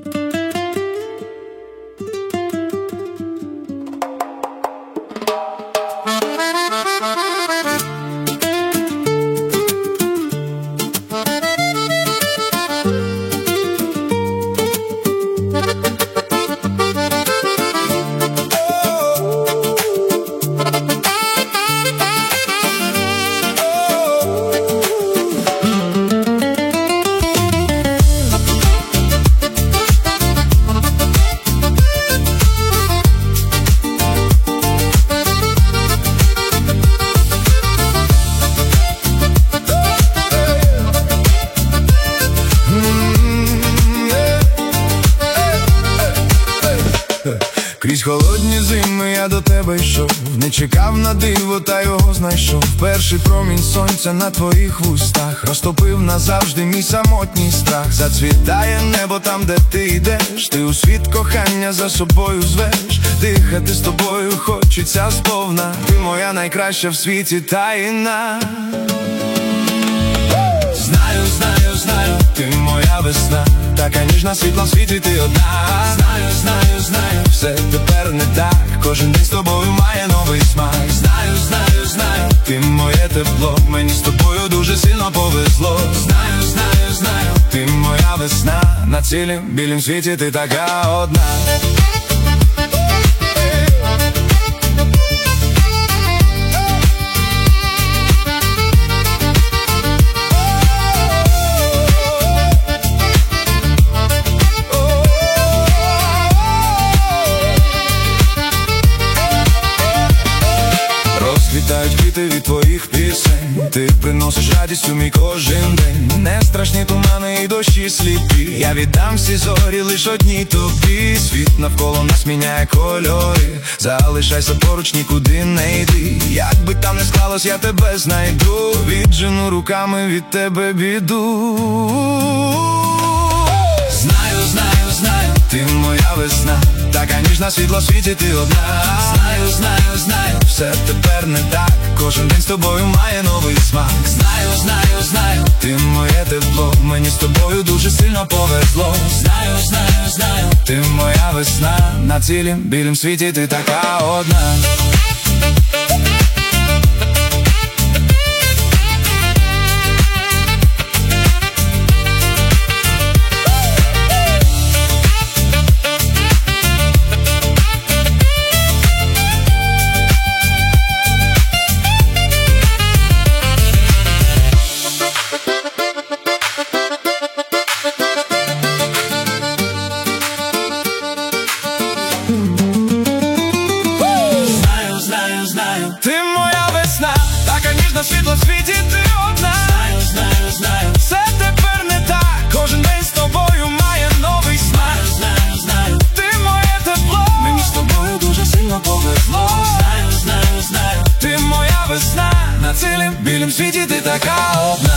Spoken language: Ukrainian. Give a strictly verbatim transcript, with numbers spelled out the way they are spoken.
Крізь холодні зими я до тебе йшов, не чекав на диво, та його знайшов. Перший промінь сонця на твоїх вустах розтопив назавжди мій самотній страх. Зацвітає небо там, де ти йдеш, ти у світ кохання за собою звеш. Дихати з тобою хочеться сповна, ти моя найкраща в світі таїна. Знаю, знаю, знаю, ти моя весна, така ніжна, світла в світі, ти одна. Знаю, знаю, знаю, все тепер не так, кожен день з тобою має новий смак. Знаю, знаю, знаю, ти моє тепло, мені з тобою дуже сильно повезло. Знаю, знаю, знаю, ти моя весна, на цілім білім світі ти така одна. Розквітають квіти від твоїх пісень, ти приносиш радість у мій кожен день. Не страшні тумани і дощі сліпі, я віддам всі зорі лиш одній тобі. Світ навколо нас міняє кольори, залишайся поруч, нікуди не йди. Як би там не склалось, я тебе знайду, віджену руками від тебе біду. Знаю, знаю, знаю, ти моя весна, така ніжна, світла в світі, ти одна. Знаю, знаю, знаю, все тепер не так, кожен день з тобою має новий смак. Знаю, знаю, знаю, ти моє тепло, мені з тобою дуже сильно повезло. Знаю, знаю, знаю, ти моя весна, на цілім білім світі ти така одна. Ти моя весна, така ніжна, світла в світі, ти одна. Знаю, знаю, знаю, все тепер не так, кожен день з тобою має новий смак. Знаю, знаю, ти моє тепло, мені з тобою дуже сильно повезло. Знаю, знаю, знаю, ти моя весна, на цілім білім світі ти така одна.